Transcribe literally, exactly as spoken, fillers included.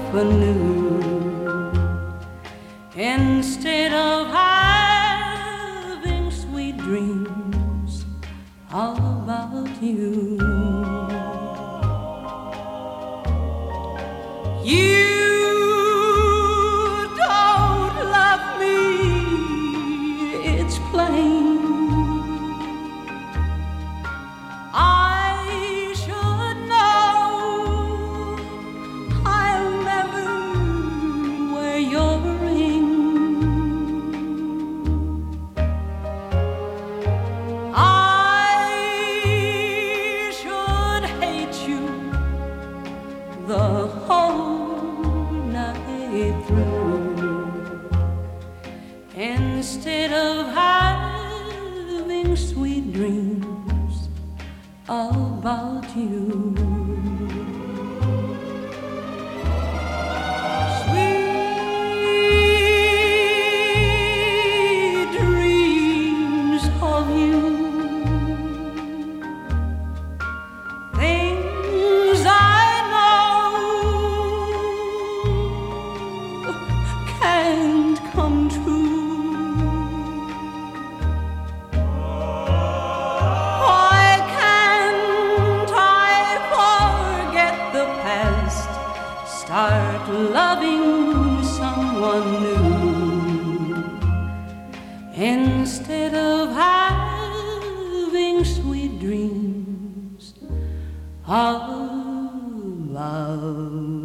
anew. Instead of having sweet dreams about you, you don't love me, it's plain. I should know I'll never wear your ring. I should hate you the whole night through. Instead of having sweet dreams about you. Sweet dreams of you, things I know can't come true. Start loving someone new instead of having sweet dreams about